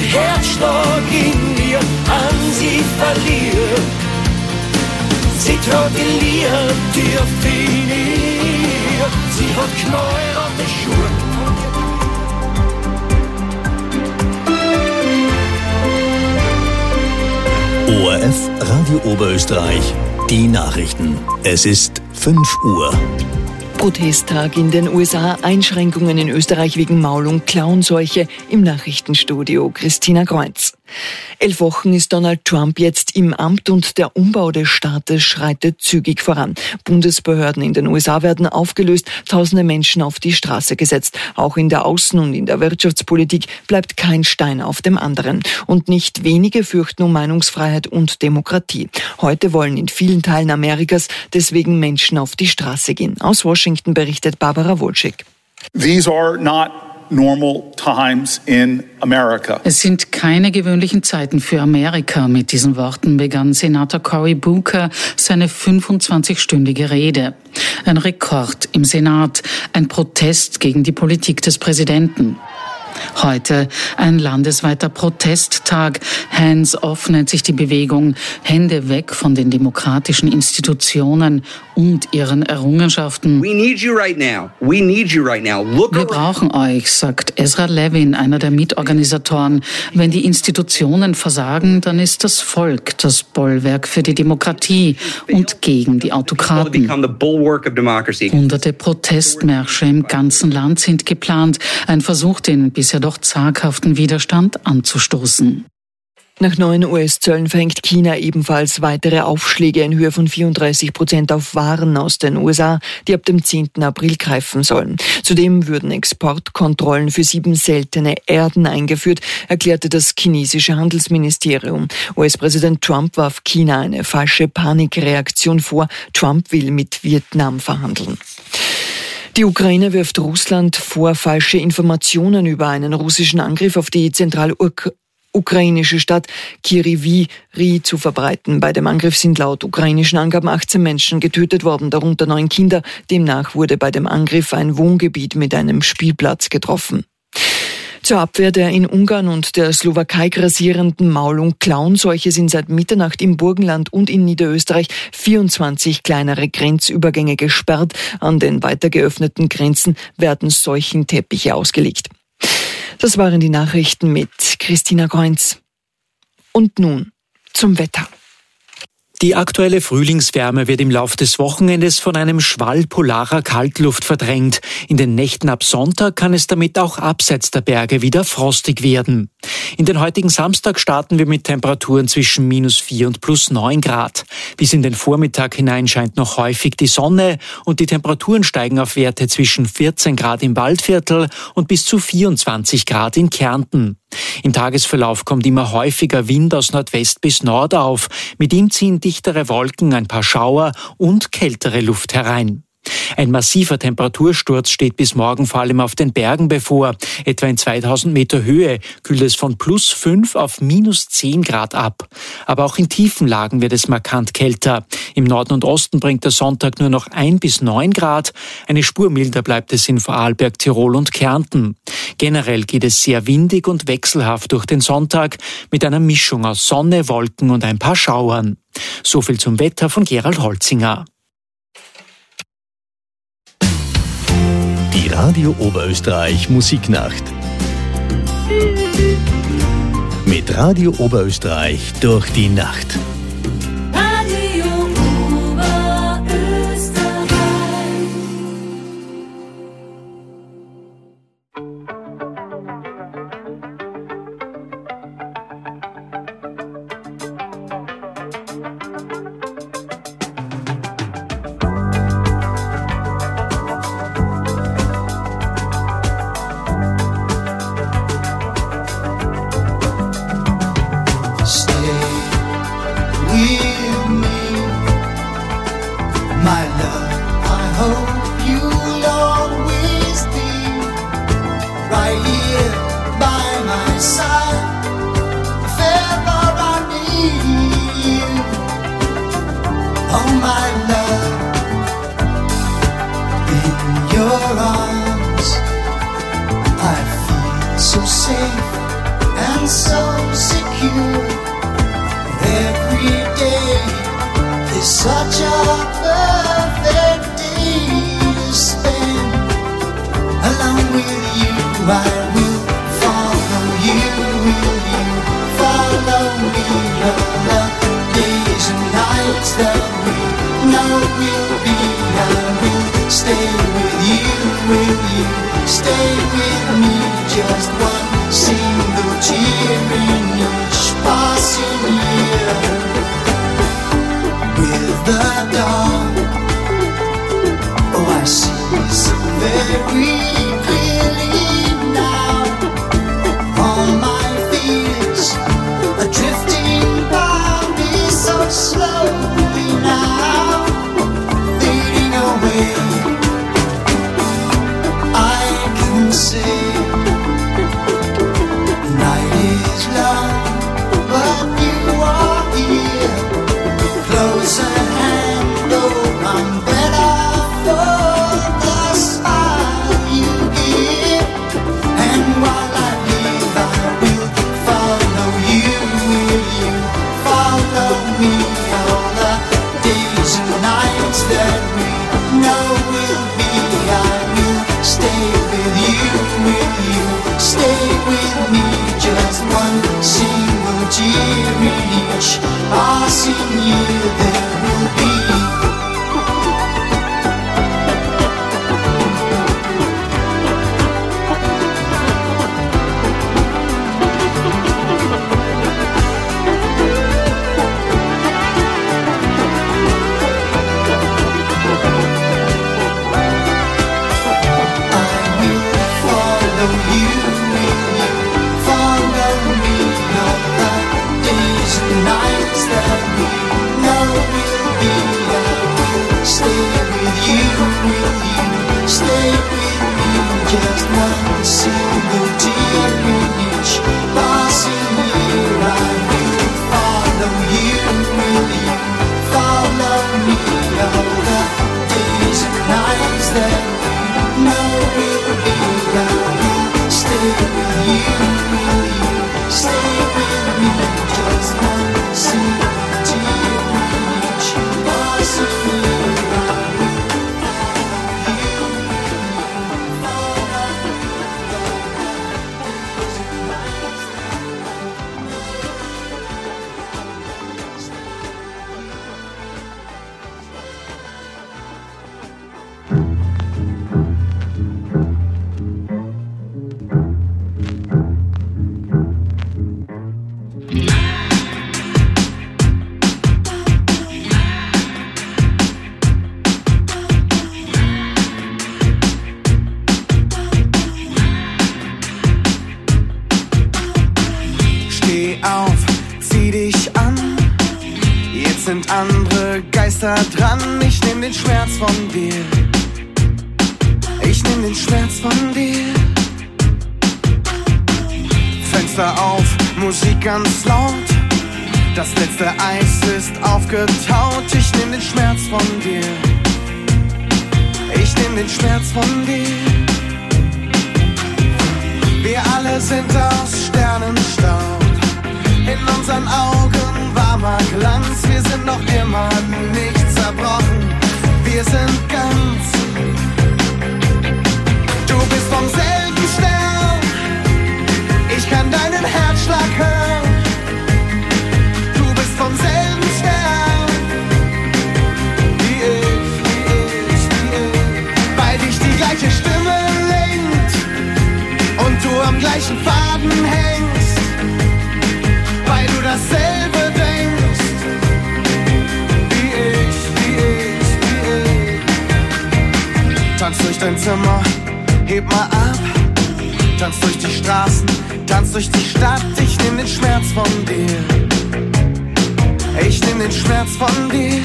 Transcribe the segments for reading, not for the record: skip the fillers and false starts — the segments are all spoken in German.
Herzschlag in mir an sie verliert. Sie tragt die Liebe tief in ihr. Sie hat Knäuel an den Schuhen. ORF Radio Oberösterreich, die Nachrichten. Es ist 5 Uhr. Protesttag in den USA, Einschränkungen in Österreich wegen Maul- und Klauenseuche. Im Nachrichtenstudio Christina Kreuz. 11 Wochen ist Donald Trump jetzt im Amt und der Umbau des Staates schreitet zügig voran. Bundesbehörden in den USA werden aufgelöst, tausende Menschen auf die Straße gesetzt. Auch in der Außen- und in der Wirtschaftspolitik bleibt kein Stein auf dem anderen. Und nicht wenige fürchten um Meinungsfreiheit und Demokratie. Heute wollen in vielen Teilen Amerikas deswegen Menschen auf die Straße gehen. Aus Washington berichtet Barbara Wolczyk. These are not normal times in America. Es sind keine gewöhnlichen Zeiten für Amerika. Mit diesen Worten begann Senator Cory Booker seine 25-stündige Rede. Ein Rekord im Senat, ein Protest gegen die Politik des Präsidenten. Heute ein landesweiter Protesttag. Hands off nennt sich die Bewegung. Hände weg von den demokratischen Institutionen und ihren Errungenschaften. Wir brauchen euch, sagt Ezra Levin, einer der Mitorganisatoren. Wenn die Institutionen versagen, dann ist das Volk das Bollwerk für die Demokratie und gegen die Autokraten. Hunderte Protestmärsche im ganzen Land sind geplant. Ein Versuch, den bisher doch zaghaften Widerstand anzustoßen. Nach neuen US-Zöllen verhängt China ebenfalls weitere Aufschläge in Höhe von 34% auf Waren aus den USA, die ab dem 10. April greifen sollen. Zudem würden Exportkontrollen für 7 seltene Erden eingeführt, erklärte das chinesische Handelsministerium. US-Präsident Trump warf China eine falsche Panikreaktion vor. Trump will mit Vietnam verhandeln. Die Ukraine wirft Russland vor, falsche Informationen über einen russischen Angriff auf die zentralukrainische Stadt Kryvyi zu verbreiten. Bei dem Angriff sind laut ukrainischen Angaben 18 Menschen getötet worden, darunter 9 Kinder. Demnach wurde bei dem Angriff ein Wohngebiet mit einem Spielplatz getroffen. Zur Abwehr der in Ungarn und der Slowakei grassierenden Maul- und Klauenseuche sind seit Mitternacht im Burgenland und in Niederösterreich 24 kleinere Grenzübergänge gesperrt. An den weiter geöffneten Grenzen werden Seuchenteppiche ausgelegt. Das waren die Nachrichten mit Christina Kreuz. Und nun zum Wetter. Die aktuelle Frühlingswärme wird im Lauf des Wochenendes von einem Schwall polarer Kaltluft verdrängt. In den Nächten ab Sonntag kann es damit auch abseits der Berge wieder frostig werden. In den heutigen Samstag starten wir mit Temperaturen zwischen -4 und +9 Grad. Bis in den Vormittag hinein scheint noch häufig die Sonne und die Temperaturen steigen auf Werte zwischen 14 Grad im Waldviertel und bis zu 24 Grad in Kärnten. Im Tagesverlauf kommt immer häufiger Wind aus Nordwest bis Nord auf. Mit ihm ziehen dichtere Wolken, ein paar Schauer und kältere Luft herein. Ein massiver Temperatursturz steht bis morgen vor allem auf den Bergen bevor. Etwa in 2000 Meter Höhe kühlt es von +5 auf -10 Grad ab. Aber auch in tiefen Lagen wird es markant kälter. Im Norden und Osten bringt der Sonntag nur noch 1 bis 9 Grad. Eine Spur milder bleibt es in Vorarlberg, Tirol und Kärnten. Generell geht es sehr windig und wechselhaft durch den Sonntag mit einer Mischung aus Sonne, Wolken und ein paar Schauern. So viel zum Wetter von Gerald Holzinger. Die Radio Oberösterreich Musiknacht. Mit Radio Oberösterreich durch die Nacht. Radio Oberösterreich. pure. Every day is such a perfect day to spend. Along with you, I will follow you. Will you follow me? All the days and nights that we know will be. I will stay with you. Will you stay with me? Just one single tear in each passing year. With the dawn, oh, I see so very clearly now. All my fears are drifting by me so slowly now, fading away. I can say night is long, but you are here, close at hand, though I'm better for the smile you give. And while I live, I will follow you. Will you follow me? All the days and nights that we know will be. I will stay with you. Will you stay with me? Just one single tear in each passing year there will be. Just one single tear in each passing year. I will follow you. Will you follow me? All the days and nights that we know will be. I will stay with you. Will you stay with me? Just one single tear in each passing year. Sind andere Geister dran, ich nehm den Schmerz von dir. Ich nehm den Schmerz von dir. Fenster auf, Musik ganz laut. Das letzte Eis ist aufgetaut. Ich nehm den Schmerz von dir. Ich nehm den Schmerz von dir. Wir alle sind aus Sternenstaub. In unseren Augen warmer Glanz. Wir sind noch immer nicht zerbrochen. Wir sind ganz. Du bist vom selben Stern. Ich kann deinen Herzschlag hören. Du bist vom selben Stern. Wie ich. Weil dich die gleiche Stimme lenkt und du am gleichen Faden hängst. Weil du dasselbe denkst, wie ich. Tanz durch dein Zimmer, heb mal ab. Tanz durch die Straßen, tanz durch die Stadt. Ich nehm den Schmerz von dir. Ich nehm den Schmerz von dir.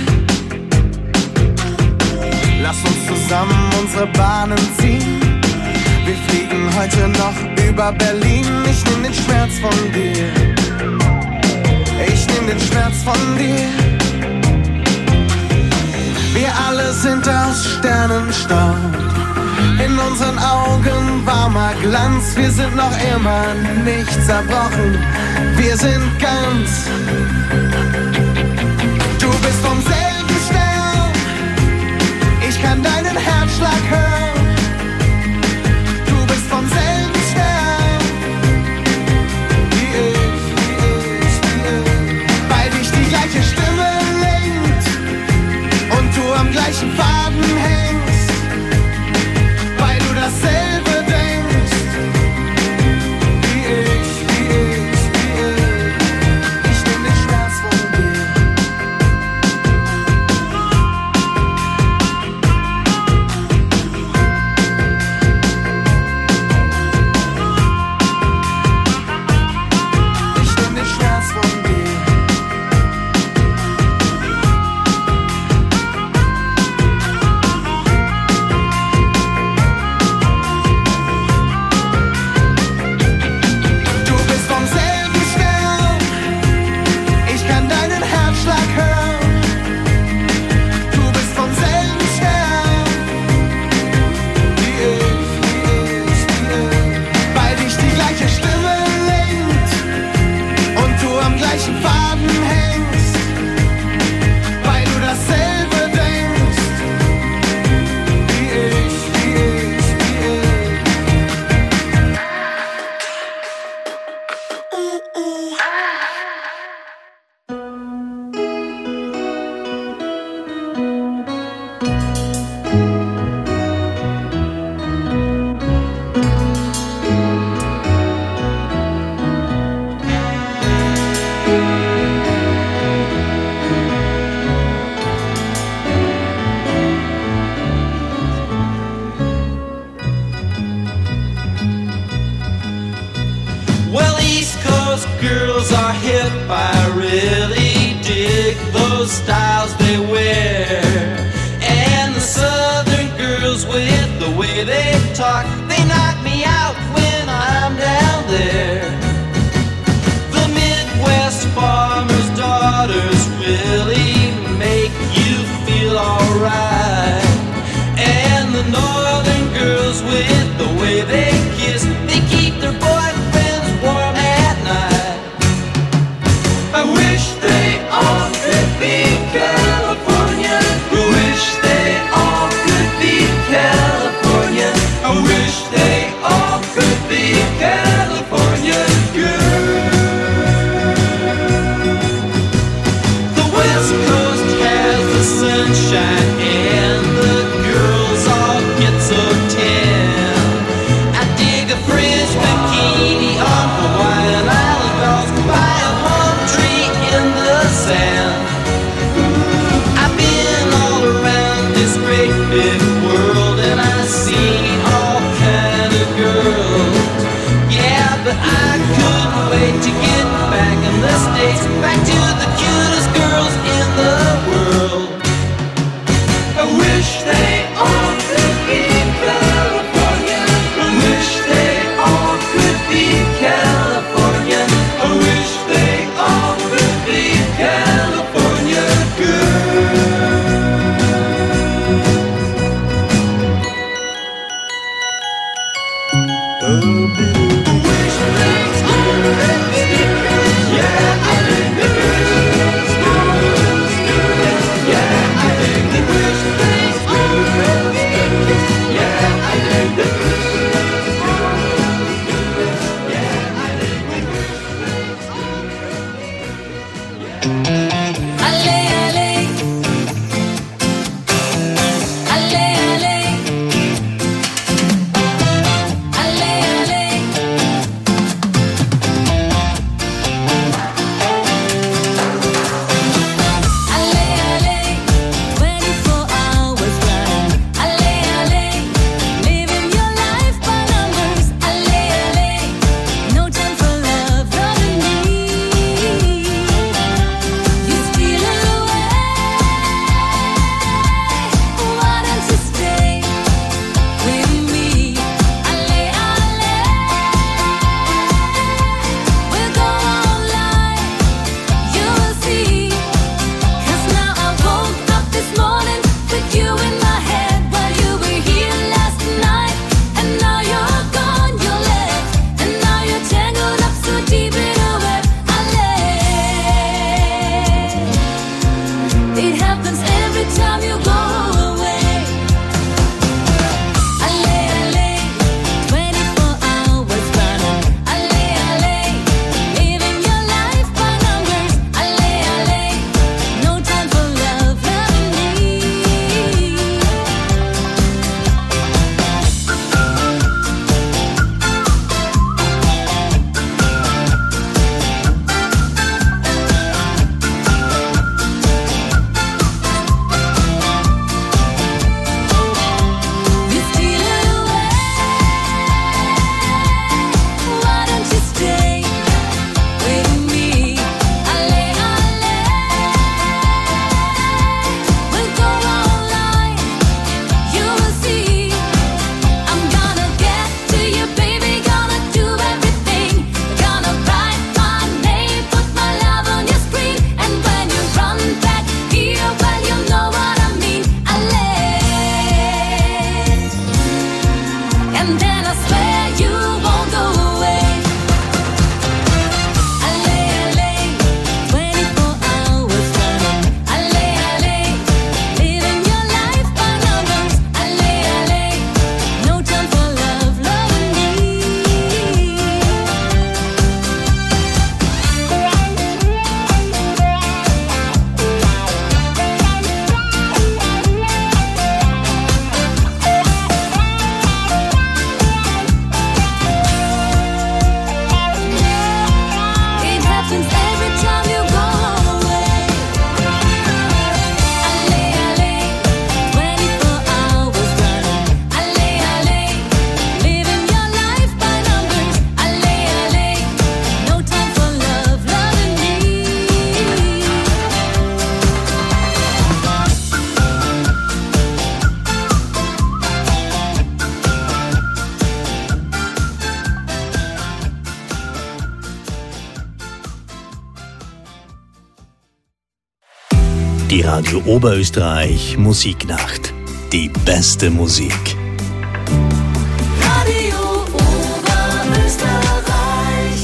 Lass uns zusammen unsere Bahnen ziehen. Wir fliegen heute noch über Berlin. Ich nehm den Schmerz von dir. Ich nehm den Schmerz von dir. Wir alle sind aus Sternenstaub. In unseren Augen warmer Glanz. Wir sind noch immer nicht zerbrochen. Wir wir sind ganz. Du bist vom selben Stern, ich kann deinen Herzschlag hören. Du bist vom selben Stern, wie ich, weil dich die gleiche Stimme lenkt und du am gleichen Faden hängst, weil du dasselbe denkst, wie ich. Ich nehm den Schmerz von dir. Ich nehm den Schmerz von dir. Du bist vom selben Stern, ich kann deinen Herzschlag hören. Du bist vom selben Stern, wie ich, weil dich die gleiche Stimme lenkt und du am gleichen Faden hängst, weil du dasselbe denkst, wie ich. Well, East Coast girl. Die Radio Oberösterreich Musiknacht. Die beste Musik. Radio Oberösterreich.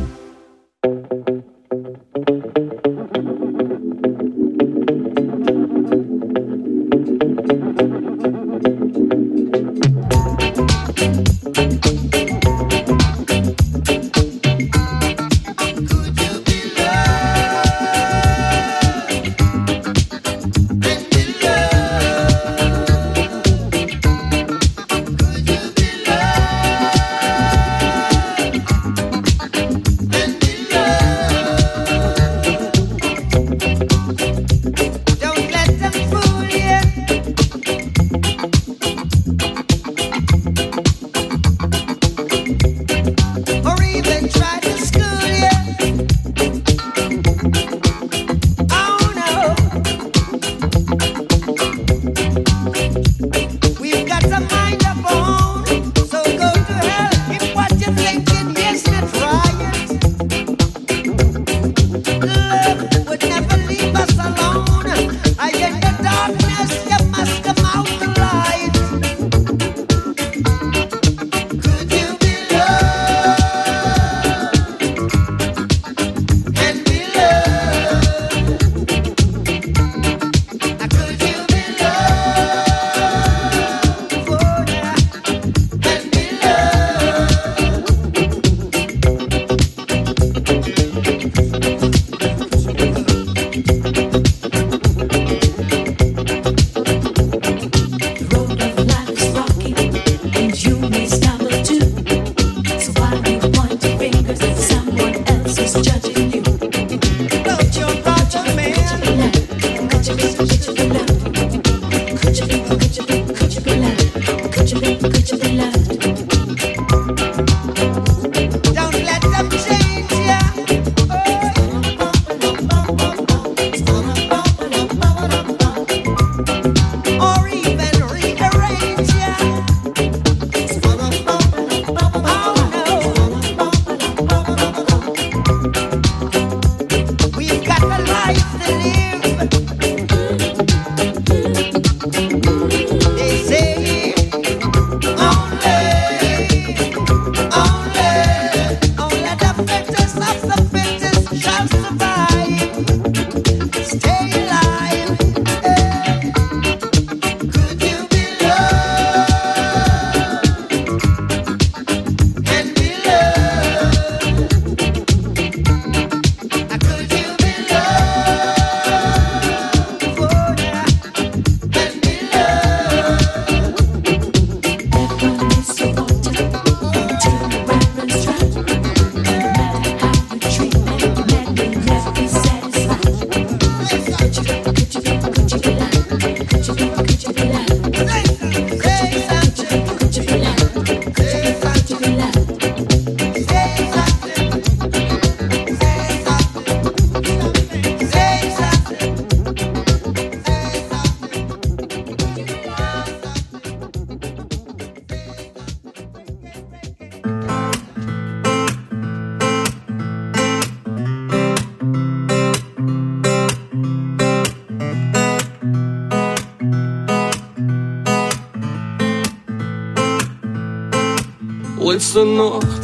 Letzte Nacht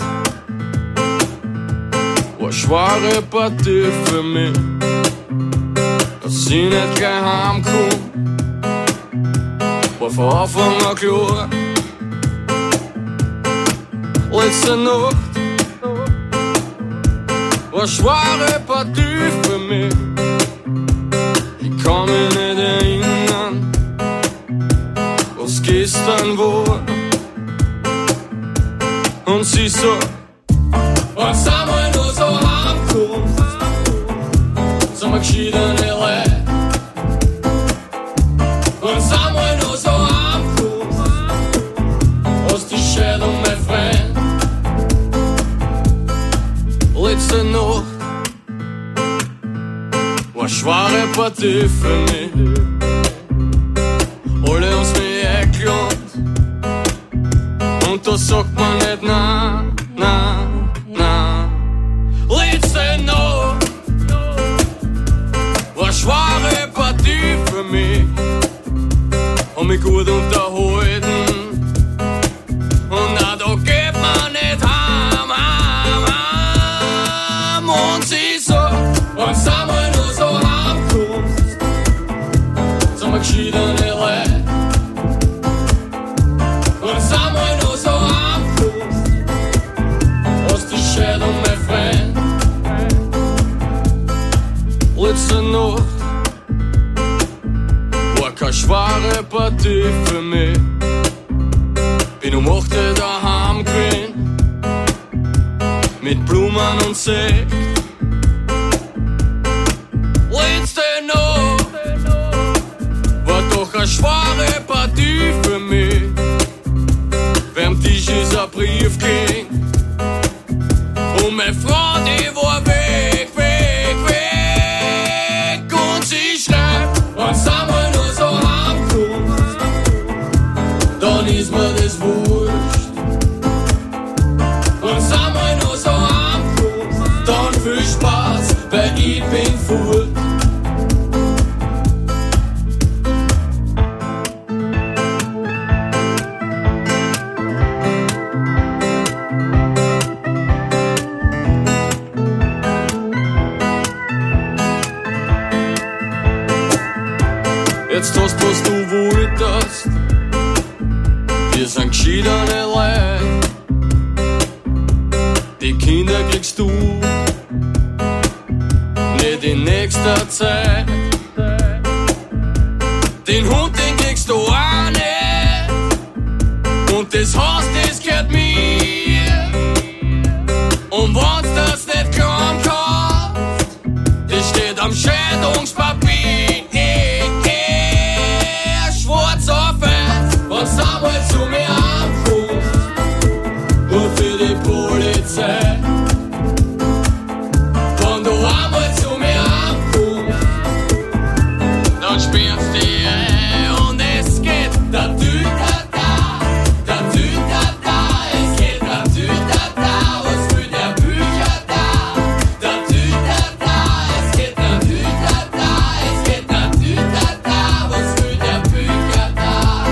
war eine schwere Partie für mich, dass ich nicht gleich heimkomme, war von Anfang an klar. Letzte Nacht war eine schwere Partie für mich, ich kann mich nicht erinnern, was gestern war. Und sie so, was sind wir nur so heimgekommen, sind wir geschiedene Leute. Und sind wir nur so heimgekommen, aus die Schädel, mein Freund. Letzte Nacht war eine schwere Partie für mich, alle haben's mich eingeladen. Und da sagt man nicht nein, nein, nein. Letzte Nacht war eine schwere Partie mich und mich gut unterhalten. Und na, da geht man nicht heim. Und sie sagt, wenn's einmal nur so heimkommst, sind wir geschiedene Leute. Wenn's einmal nur so heimkommst, hast du Scheidung, mein Freund. Letzte Nacht war keine schwere Partie für mich. Bin um 8 Uhr daheim gewesen, mit Blumen und Sekt. Letzte Nacht war doch eine schwere Partie für mich. Beim Tisch ist ein Brief ging und meine Frau, die war weg. Und sie schreibt, wenn's einmal nur so heimkommst, dann ist mir das wurscht. Wenn's einmal nur so heimkommst, dann viel Spaß, weil ich bin fort. Jetzt hast was du wolltest, wir sind geschiedene Leute. Die Kinder kriegst du nicht in nächster Zeit. Den Hund, den kriegst du auch nicht. Und das Haus, das gehört mir. Und wenn's das nicht kaum kannst, das steht am Scheidungspapier. Schwarz auf weiß, wenn's einmal zu mir ankommst, nur für die Polizei. Wenn du einmal zu mir ankommst, dann spürst du die und es geht da Tütata, es geht da Tütata, was für der Bücher da Tütata, es geht da Tütata, was für der Bücher da.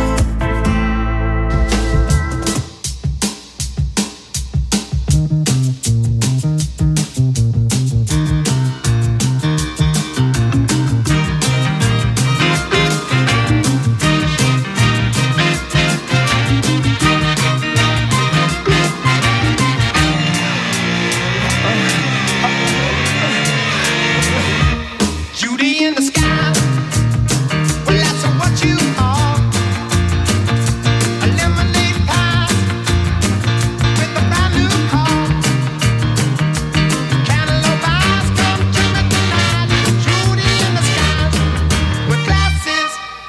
Judy in the sky. Well, that's what you are. A lemonade pie with a brand new car. Cantaloupe eyes come to me tonight. Judy in the sky with glasses.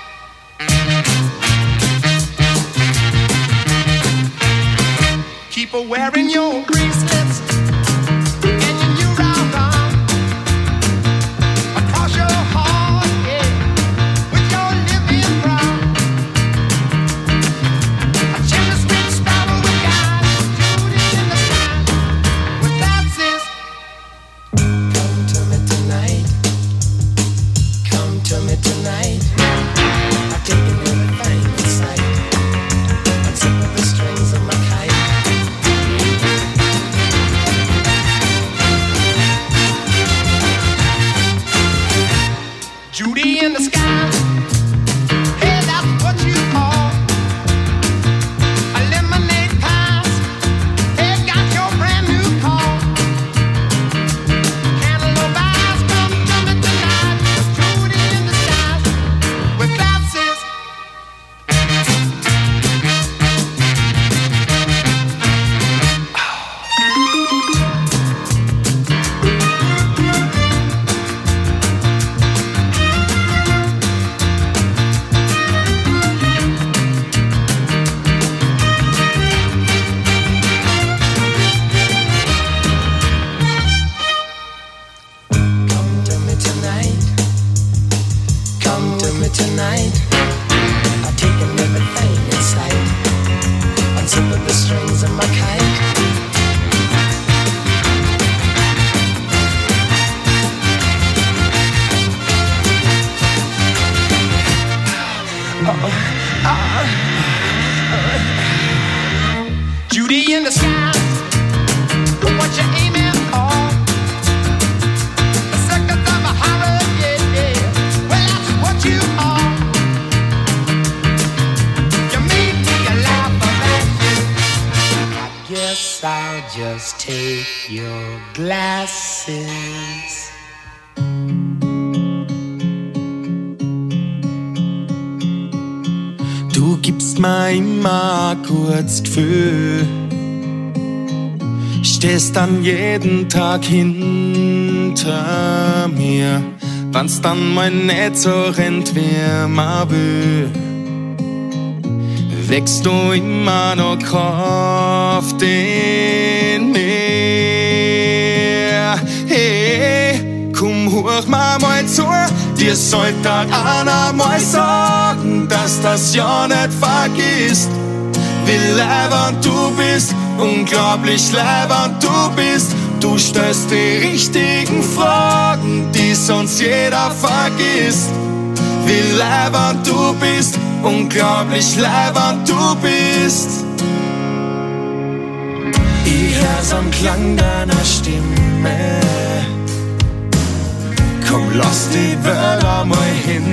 Keep her wearing your bracelets and your new round arm. Across your heart, yeah, with your living brown. A chimney sweet sparrow with eyes, Judy in the sky, with glasses. Come to me tonight. Come to me tonight. I've taken everything in sight. Except for the strings of my kite. Judy in the sky. Hey, that's what you are. A lemonade pie. Hey, got your brand new car. Cantaloupe eyes come to me tonight. Judy in the sky with glasses. Just take your glasses. Du gibst mir immer ein gutes Gefühl, stehst dann jeden Tag hinter mir, wenn's dann mal nicht so rennt, wie man will. Wächst du immer noch Kraft in mir. Hey, komm, hoch mal zu, dir sollte einer mal sagen, dass das ja nicht vergisst. Wie leibend du bist, unglaublich leibend du bist. Du stellst die richtigen Fragen, die sonst jeder vergisst. Wie leibend du bist, unglaublich leibend du bist. Ich hör's am Klang deiner Stimme. Komm, lass die Welt einmal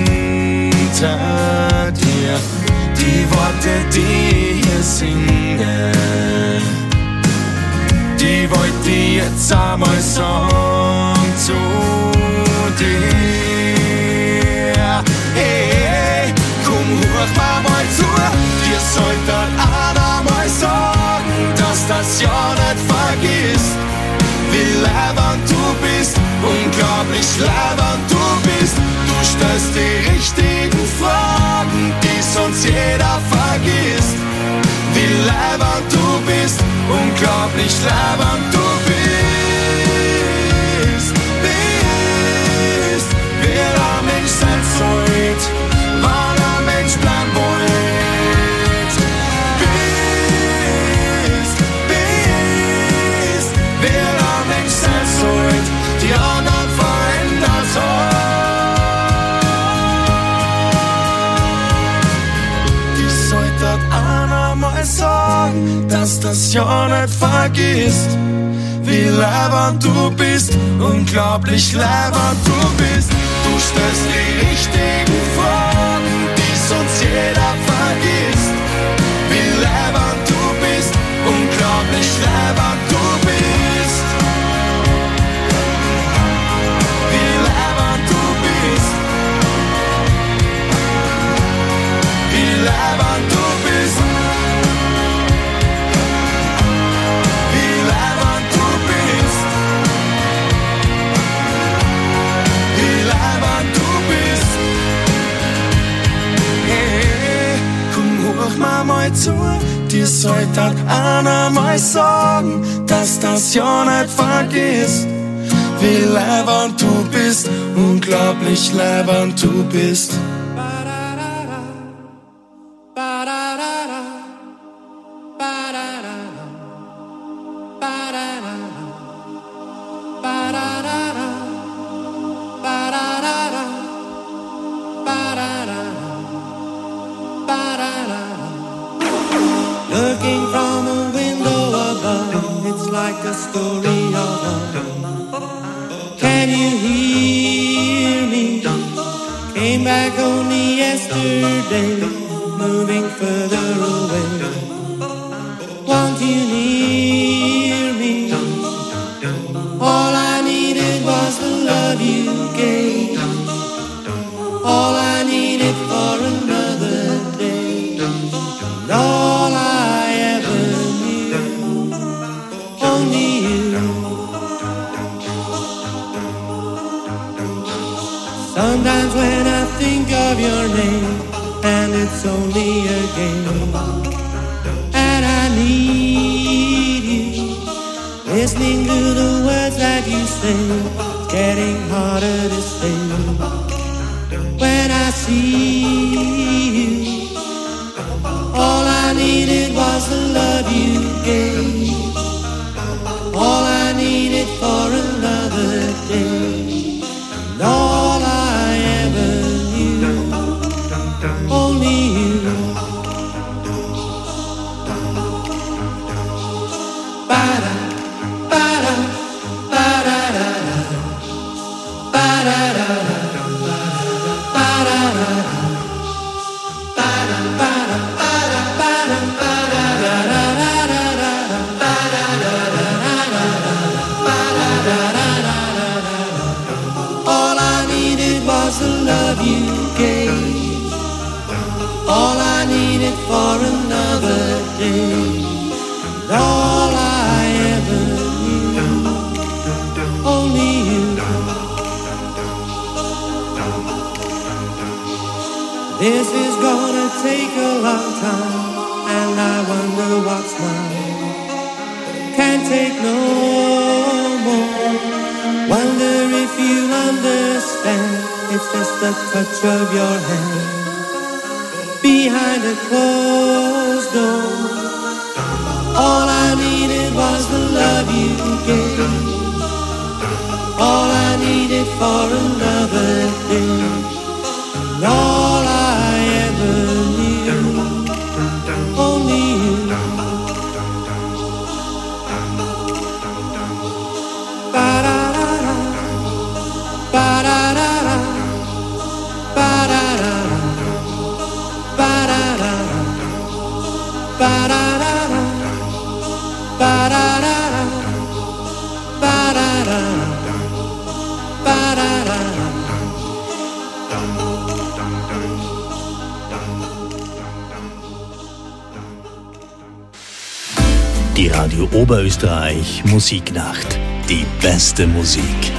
hinter dir. Die Worte, die hier singen, die wollt ich jetzt einmal sagen zu dir. Hey, komm, hoch mal zu, dir sollte einer mal sagen, dass das ja nicht vergisst. Wie leibend du bist, unglaublich leibend du bist. Du stellst die richtigen Fragen, die sonst jeder vergisst. Wie leibend du bist, unglaublich leibend du bist. Wer ein Mensch sein sollte, wann ein Mensch bleiben wollt. Bist, wer ein Mensch sein sollte, die anderen verändern soll. Die sollte einer mal sagen, dass das ja nicht vergisst. Wie leibend du bist, unglaublich leibend du bist. Du stellst die richtigen Fragen, die sonst jeder vergisst. Wie leibend du bist, unglaublich leibend du bist. Wie leibend du bist. Wie leibend du bist. Wie leibend du bist. Wie leibend du bist. Hey, komm, hoch mal zu, dir sollte einer mal sagen, dass das ja nicht vergisst. Wie leibend du bist, unglaublich leibend du bist. Looking from a window above, it's like a story of love. Can you hear me? Came back only yesterday, moving further away. Won't you hear me? All I needed was the love you gave. All I needed for another day. And all I ever knew, only you. Sometimes when I think of your name, and it's only a game, and I need you, listening to the words that you say, it's getting harder to stay. When I see you, all I needed was the love you gave. All I needed for another day. And all I ever knew, only you. Ba-da, ba-da, ba-da-da-da, ba-da-da-da. was the love you gave. All I needed for another day. And all I ever knew. Only you. This is gonna take a long time, and I wonder what's mine. Can't take no more. Wonder if you understand. It's just the touch of your hand behind a closed door. All I needed was the love you gave. All I needed for another day. And all I ever knew. Only you. Ba-da-da-da, ba-da-da-da, ba-da-da-da, ba-da-da-da, ba-da-da-da, ba-da-da-da, ba-da-da-da, ba-da-da-da. Die Radio Oberösterreich Musiknacht. Die beste Musik.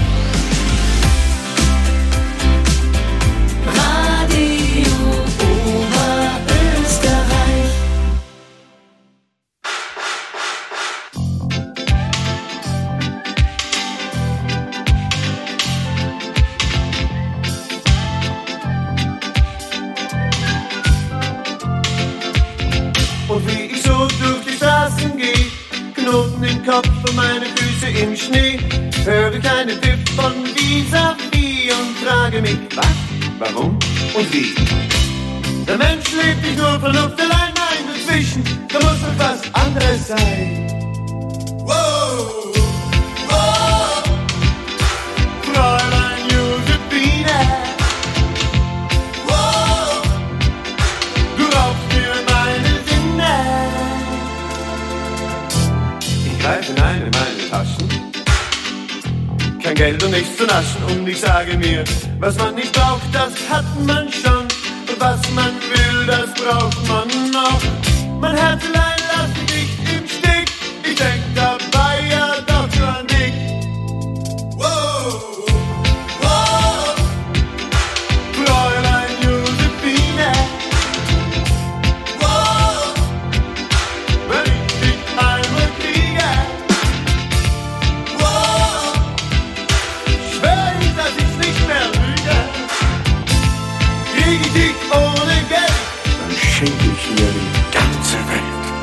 Radio Oberösterreich. Und wie ich so durch die Straßen gehe, Knoten im Kopf und meine Füße im Schnee, höre ich einen Tipp von vis-à-vis und frage mich, was, warum und wie. Der Mensch lebt nicht nur von Luft allein, nein, dazwischen, da muss noch was anderes sein. Wow, wow, Fräulein Josephine, wow, du raubst mir meine Sinne. Ich greife hinein in meine Taschen, kein Geld und nichts zu naschen, und ich sage mir, was man nicht braucht, das hat man schon, und was man will, das braucht man noch. Mein Herzlein lass mich nicht im Stich, ich denk dabei ja doch nur an dich. Wow, wow, Fräulein Josephine, wow, wenn ich dich einmal kriege, wow, schwör ich, dass ich's nicht mehr lüge. Krieg ich dich ohne Geld, dann schenke ich dir die ganze Welt.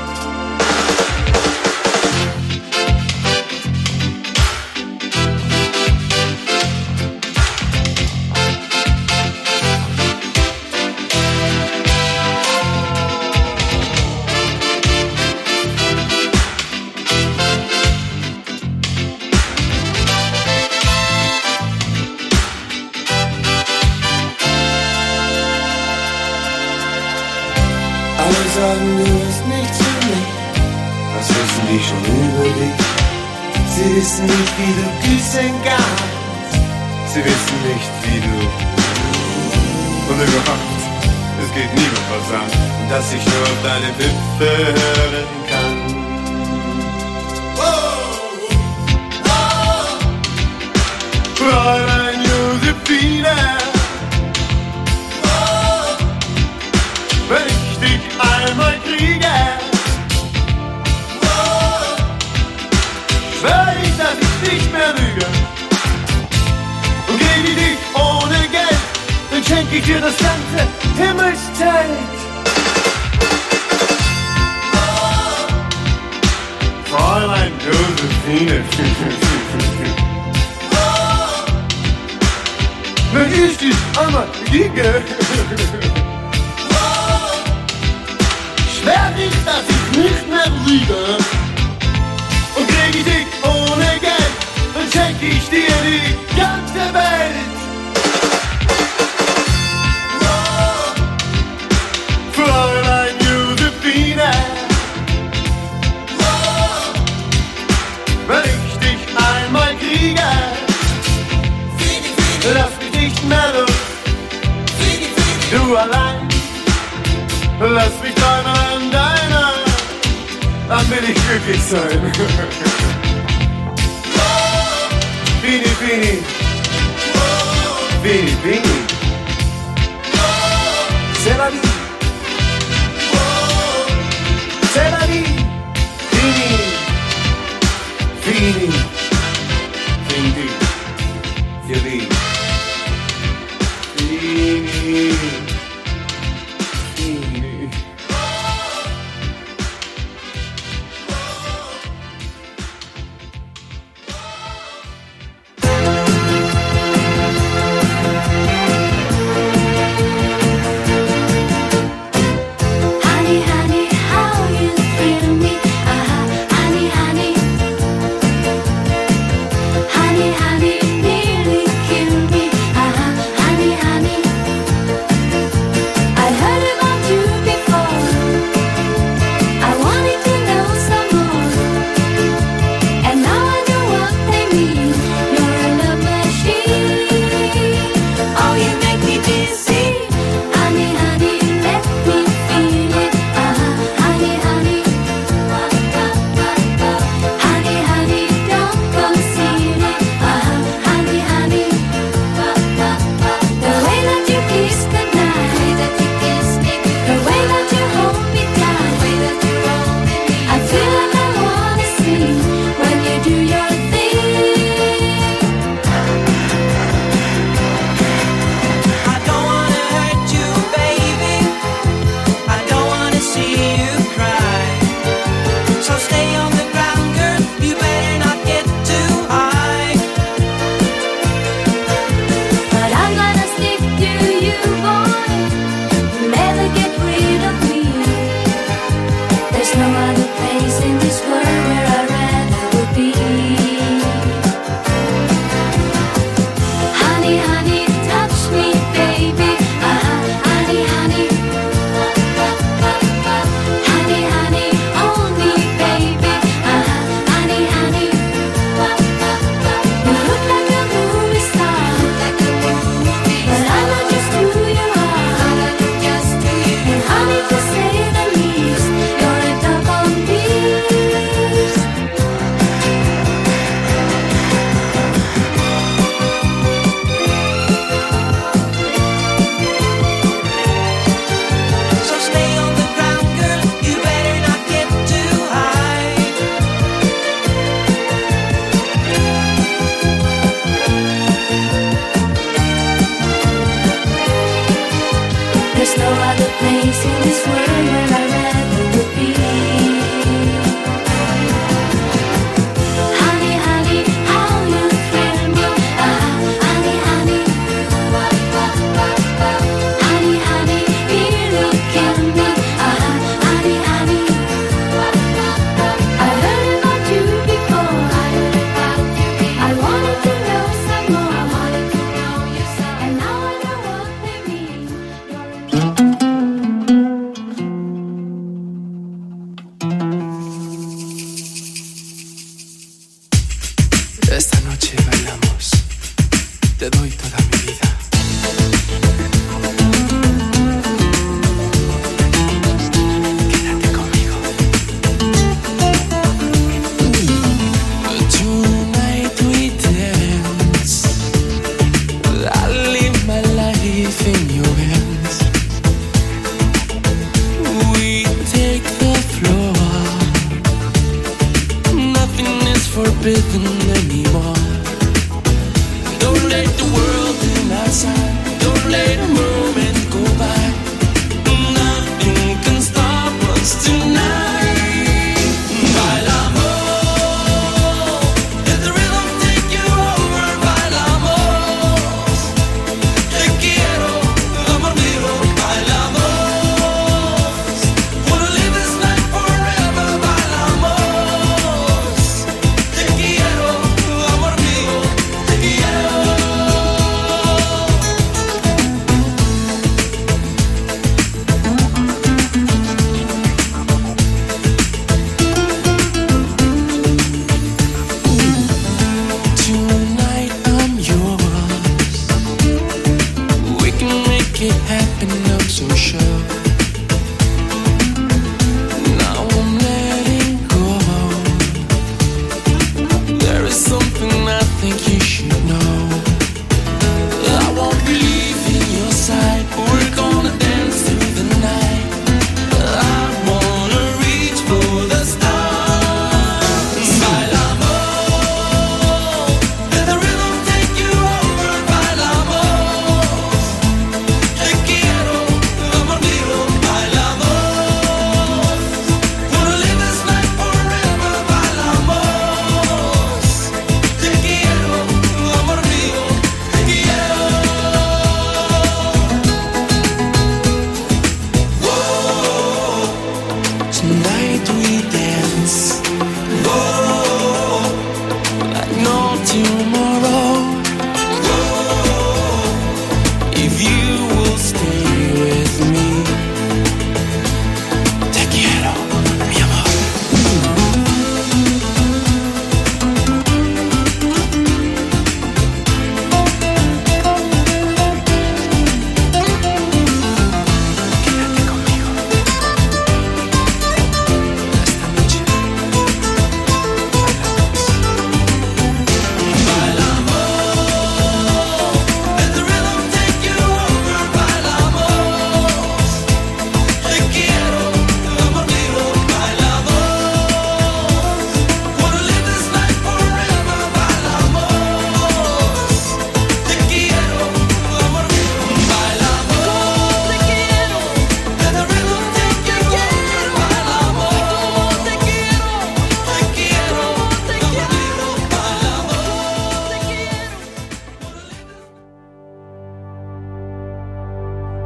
Alle sagen, du bist nichts für mich. Was wissen die schon über dich? Sie wissen nicht, wie du küssen kannst. Sie wissen nicht, wie du... Und überhaupt, es geht niemand was an, dass ich nur auf deine Witze hören kann. Oh, oh, Fräulein Josephine, oh, wenn ich dich einmal kriege, wow, schwör ich, dass ich nicht mehr lüge. Und krieg ich dich ohne Geld, dann schenk ich dir das ganze Himmelszelt. Wow, Fräulein Josephine, wow, wenn ich dich einmal kriege, schwör ich, dass ich nicht mehr lüge. Und krieg ich dich ohne Geld, dann schenk ich dir die ganze Welt. Wow, Fräulein Josephine, wow, wenn ich dich einmal kriege, lass mich nicht mehr los. du allein. Lass mich träumen an deiner, dann will ich glücklich sein. Fini, Fini, Fini, Fini, c'est la vie, c'est la vie. Fini, Fini, Fini, Fini, Fini, Fini.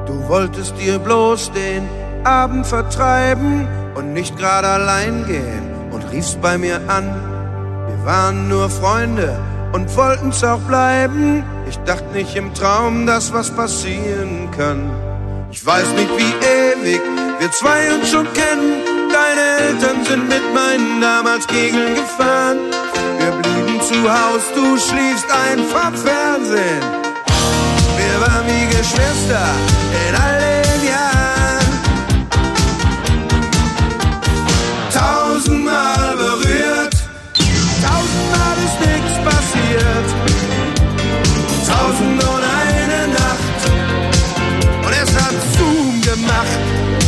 Du wolltest dir bloß den Abend vertreiben und nicht gerade allein gehen und riefst bei mir an. Wir waren nur Freunde und wollten's auch bleiben. Ich dachte nicht im Traum, dass was passieren kann. Ich weiß nicht, wie ewig wir zwei uns schon kennen. Deine Eltern sind mit meinen damals Kegeln gefahren. Wir blieben zu Haus, du schliefst ein vom Fernsehen. Wir waren wie Geschwister in all den Jahren. 1000-mal berührt, 1000-mal ist nichts passiert. 1001 Nacht und es hat Zoom gemacht.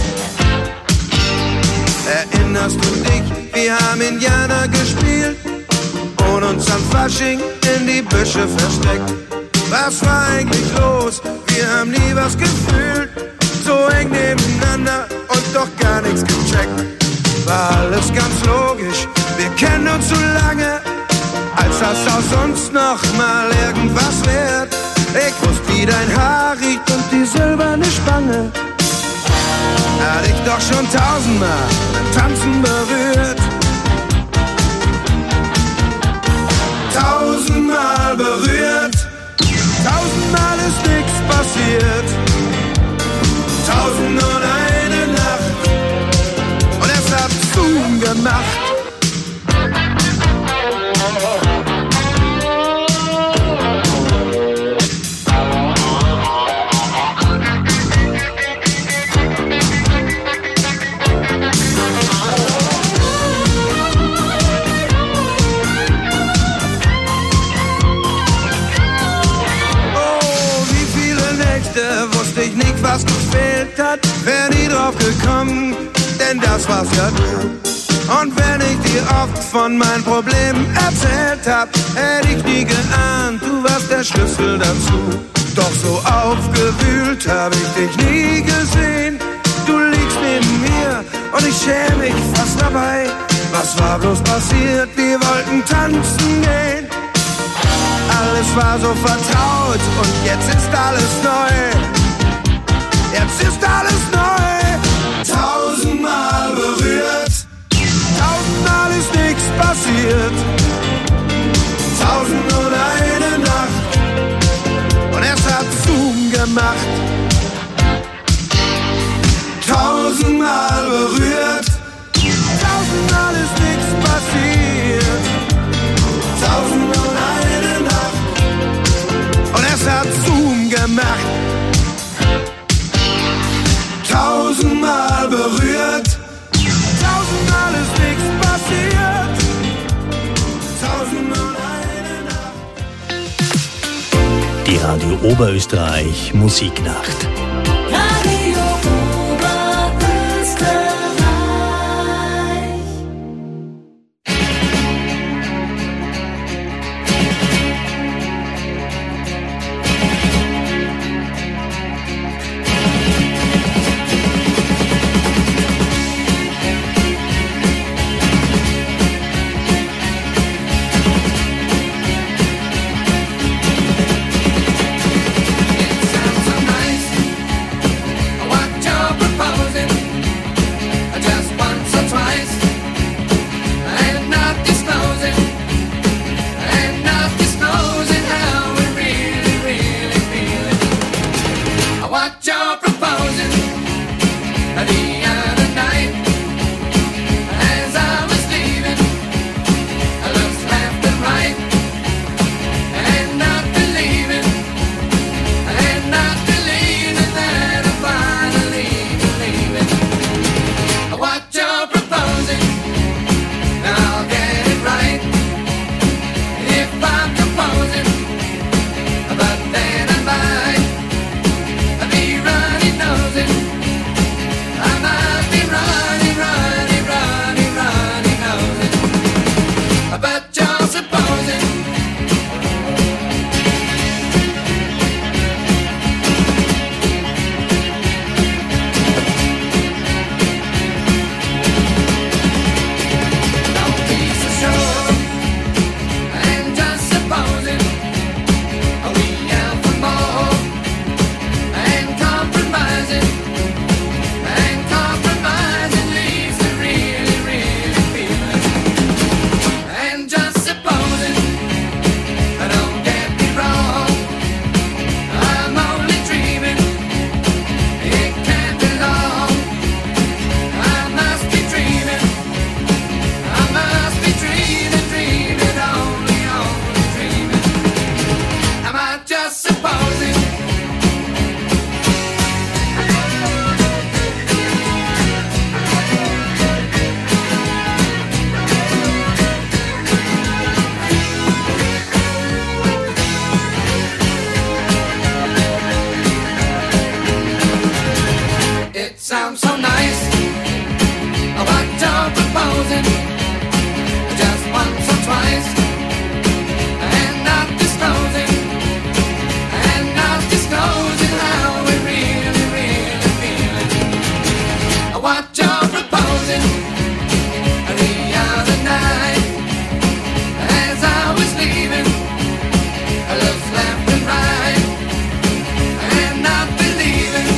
Erinnerst du dich, wir haben Indianer gespielt und uns am Fasching in die Büsche versteckt. Was war eigentlich los? Wir haben nie was gefühlt, so eng nebeneinander und doch gar nichts gecheckt. War alles ganz logisch, wir kennen uns so lange, als das aus uns noch mal irgendwas wird. Ich wusste, wie dein Haar riecht und die silberne Spange. Hatte ich doch schon 1000-mal beim Tanzen berührt. 1000-mal berührt, 1000-mal ist nichts passiert. 1001 Nacht und es hat Zoom gemacht. Wusste ich nicht, was gefehlt hat, wär nie drauf gekommen, denn das war's ja du. Und wenn ich dir oft von meinen Problemen erzählt hab, hätte ich nie geahnt, du warst der Schlüssel dazu. Doch so aufgewühlt hab ich dich nie gesehen. Du liegst neben mir und ich schäme mich fast dabei. Was war bloß passiert? Wir wollten tanzen gehen. Alles war so vertraut und jetzt ist alles neu. Jetzt ist alles neu. 1000-mal berührt, 1000-mal ist nichts passiert. 1001 Nacht und es hat Zoom gemacht. 1000-mal berührt, 1000-mal ist nichts passiert. 1001 Nacht und es hat Zoom gemacht. 1000-mal berührt, 1000-mal ist nichts passiert. 1001 Nacht. Die Radio Oberösterreich Musiknacht. Radio Oberösterreich. just supposing. It sounds so nice, what you're proposing, just once or twice, and not disclosing how we really, really feeling. What you're proposing, the other night, as I was leaving, I looked left and right, and not believing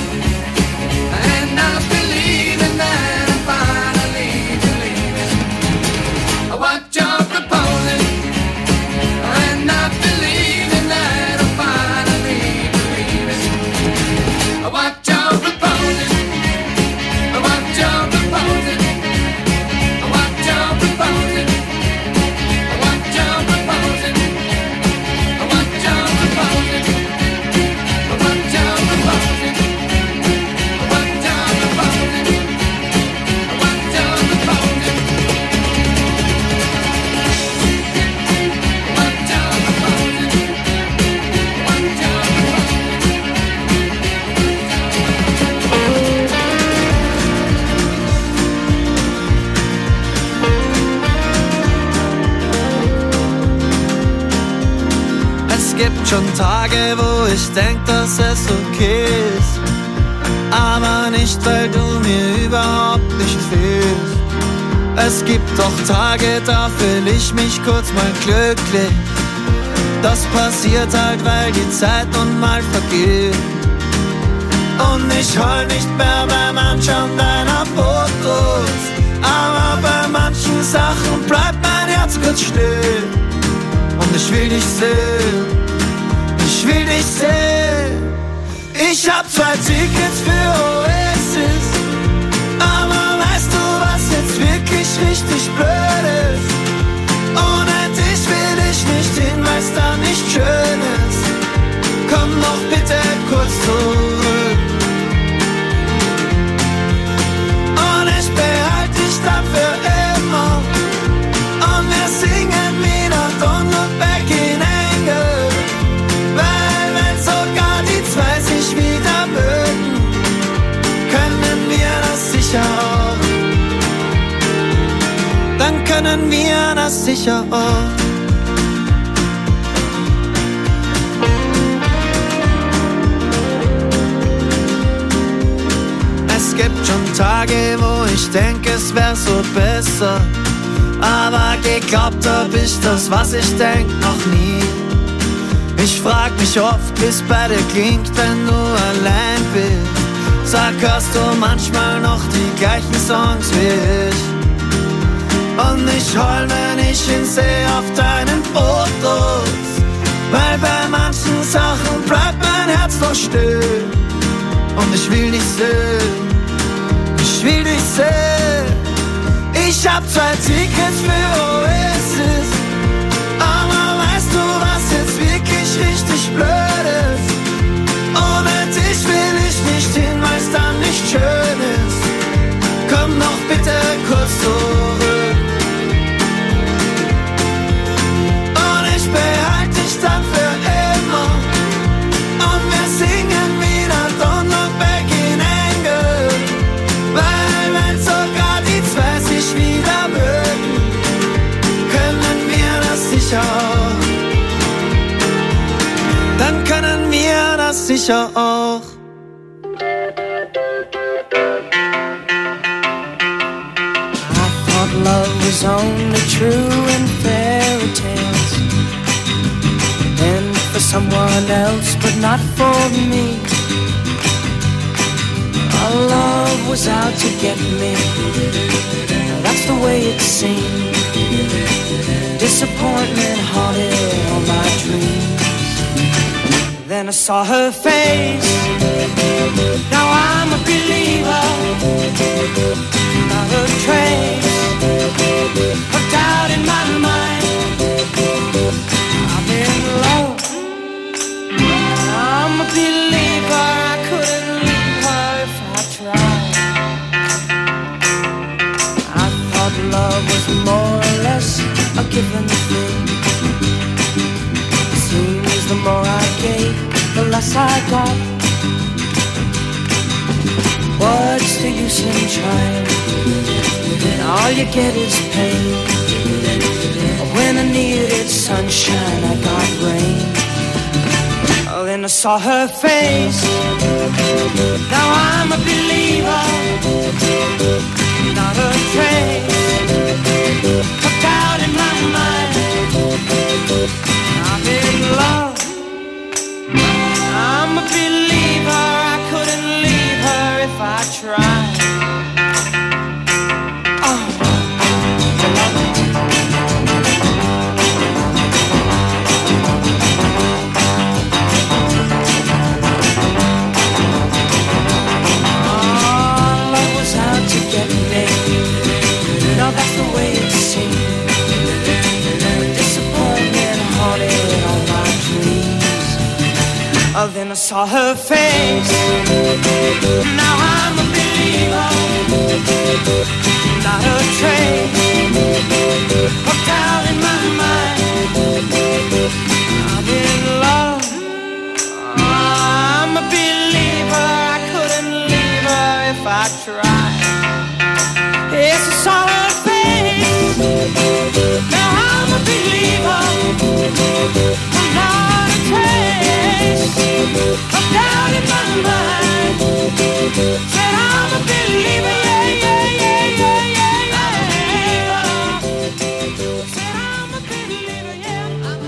that I'm finally believing what you're proposing, and not believing that I'm finally believing what you're proposing, what you're proposing, what you're proposing, what you're proposing, what you're proposing, what you're proposing. Es gibt schon Tage, wo ich denk, dass es okay ist, aber nicht, weil du mir überhaupt nicht fehlst. Es gibt doch Tage, da fühl ich mich kurz mal glücklich. Das passiert halt, weil die Zeit nun mal vergeht. Und ich heul nicht mehr beim Anschauen deiner Fotos, aber bei manchen Sachen bleibt mein Herz kurz still. Und ich will dich sehen, ich will dich sehen. Ich hab 2 Tickets für Oasis, aber weißt du, was jetzt wirklich richtig blöd ist? Ohne dich will ich nicht hin, weil's da nicht schön ist. Komm doch bitte kurz zurück, und ich behalte dich dann für immer. Und wir singen wieder Don't Look Back in Anger, weil wenn sogar die 2 sich wieder mögen, können wir das sicher auch. Dann können wir das sicher auch. Es gibt schon Tage, wo ich denke, es wär so besser, aber geglaubt hab ich das, was ich denk, noch nie. Ich frag mich oft, wie's bei dir klingt, wenn du allein bist. Sag, hörst du manchmal noch die gleichen Songs wie ich? Und ich heul, wenn ich ihn seh auf deinen Fotos, weil bei manchen Sachen bleibt mein Herz noch still. Und ich will dich sehen, ich will dich sehen. Ich hab 2 Tickets für Oasis, aber weißt du, was jetzt wirklich richtig blöd ist? Ohne dich will ich nicht hin, weil's dann nicht schön ist. Komm doch bitte kurz zurück, und ich behalte dich dann für immer. Und wir singen wieder Don't Look Back in Anger, weil wenn sogar die 2 sich wieder mögen, können wir das sicher auch. Dann können wir das sicher auch. I thought love was only true in fairy tales, and for someone else but not for me. Our love was out to get me, that's the way it seemed. Disappointment haunted all my dreams. Then I saw her face, now I'm a believer. Not a trace of doubt in my mind. I'm in love. believer, I couldn't leave her if I tried. I thought love was more or less a given thing. Seems the more I gave, the less I got. What's the use in trying? All you get is pain. When I needed sunshine, I got rain. Oh, then I saw her face. Now I'm a believer, not a trace of doubt in my mind. I'm in love. I'm a believer. I couldn't leave her if I tried. That's the way it seemed. Disappointment haunted all my dreams. Oh, then I saw her face. Now I'm a believer, not a trace of doubt in my mind. I'm in love. I'm a believer. I couldn't leave her if I tried. Yes, I saw her. Now I'm a believer, I'm not a trace of doubt in my mind. Said I'm a believer, yeah, yeah, yeah, yeah, yeah, yeah. Said I'm a believer, yeah, I'm a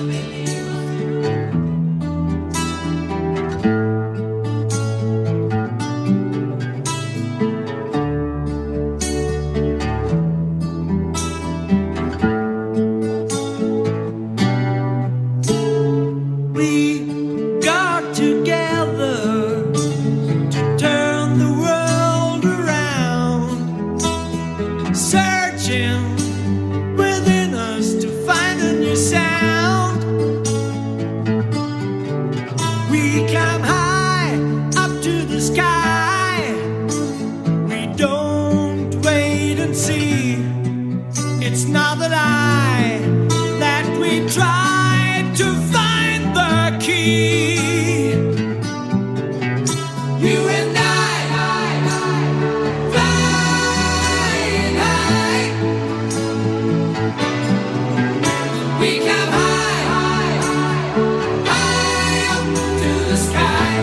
We come high, high, high up to the sky.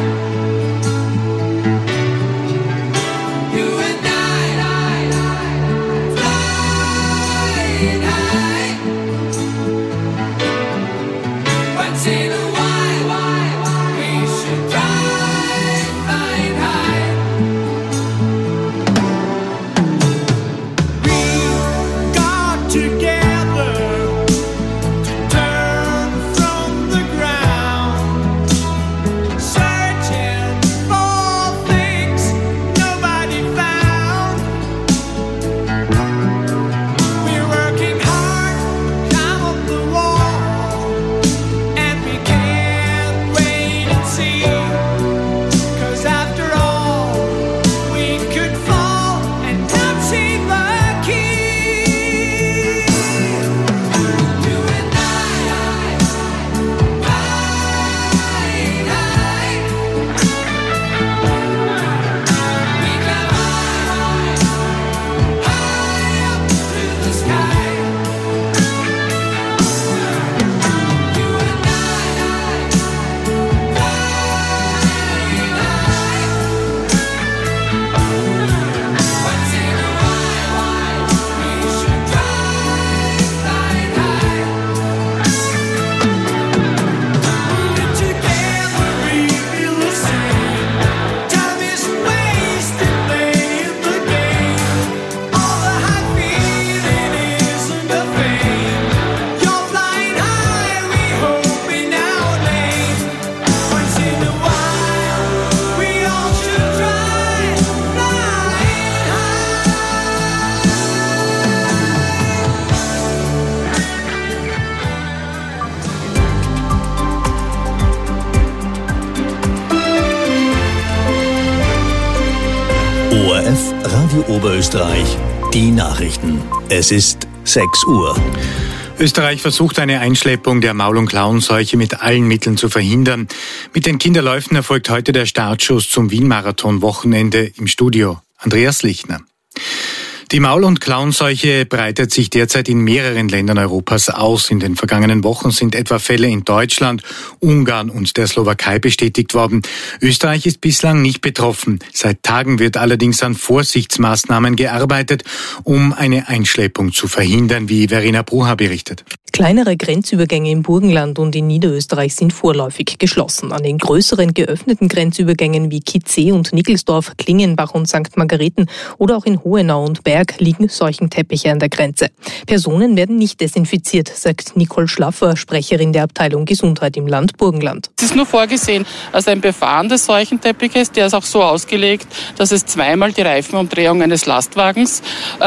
ORF Radio Oberösterreich, die Nachrichten. Es ist 6 Uhr. Österreich versucht eine Einschleppung der Maul- und Klauenseuche mit allen Mitteln zu verhindern. Mit den Kinderläufen erfolgt heute der Startschuss zum Wien-Marathon-Wochenende im Studio. Andreas Lichtner. Die Maul- und Klauenseuche breitet sich derzeit in mehreren Ländern Europas aus. In den vergangenen Wochen sind etwa Fälle in Deutschland, Ungarn und der Slowakei bestätigt worden. Österreich ist bislang nicht betroffen. Seit Tagen wird allerdings an Vorsichtsmaßnahmen gearbeitet, um eine Einschleppung zu verhindern, wie Verena Bruha berichtet. Kleinere Grenzübergänge im Burgenland und in Niederösterreich sind vorläufig geschlossen. An den größeren geöffneten Grenzübergängen wie Kitzee und Nickelsdorf, Klingenbach und St. Margareten oder auch in Hohenau und Berg liegen Seuchenteppiche an der Grenze. Personen werden nicht desinfiziert, sagt Nicole Schlaffer, Sprecherin der Abteilung Gesundheit im Land Burgenland. Es ist nur vorgesehen, also ein Befahren des Seuchenteppiches, der ist auch so ausgelegt, dass es zweimal die Reifenumdrehung eines Lastwagens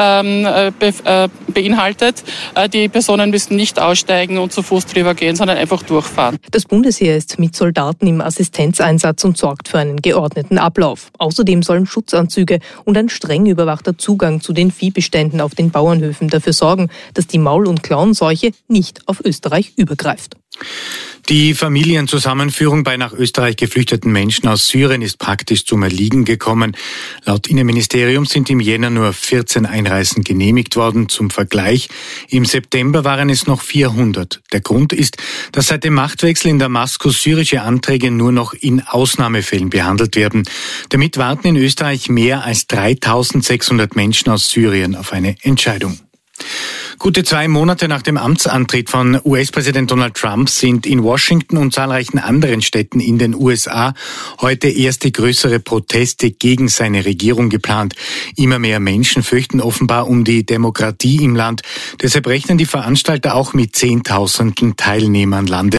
beinhaltet. Die Personen müssen nicht aussteigen und zu Fuß drüber gehen, sondern einfach durchfahren. Das Bundesheer ist mit Soldaten im Assistenzeinsatz und sorgt für einen geordneten Ablauf. Außerdem sollen Schutzanzüge und ein streng überwachter Zugang zu den Viehbeständen auf den Bauernhöfen dafür sorgen, dass die Maul- und Klauenseuche nicht auf Österreich übergreift. Die Familienzusammenführung bei nach Österreich geflüchteten Menschen aus Syrien ist praktisch zum Erliegen gekommen. Laut Innenministerium sind im Jänner nur 14 Einreisen genehmigt worden. Zum Vergleich, im September waren es noch 400. Der Grund ist, dass seit dem Machtwechsel in Damaskus syrische Anträge nur noch in Ausnahmefällen behandelt werden. Damit warten in Österreich mehr als 3.600 Menschen aus Syrien auf eine Entscheidung. Gute 2 Monate nach dem Amtsantritt von US-Präsident Donald Trump sind in Washington und zahlreichen anderen Städten in den USA heute erste größere Proteste gegen seine Regierung geplant. Immer mehr Menschen fürchten offenbar um die Demokratie im Land. Deshalb rechnen die Veranstalter auch mit Zehntausenden Teilnehmern landesweit.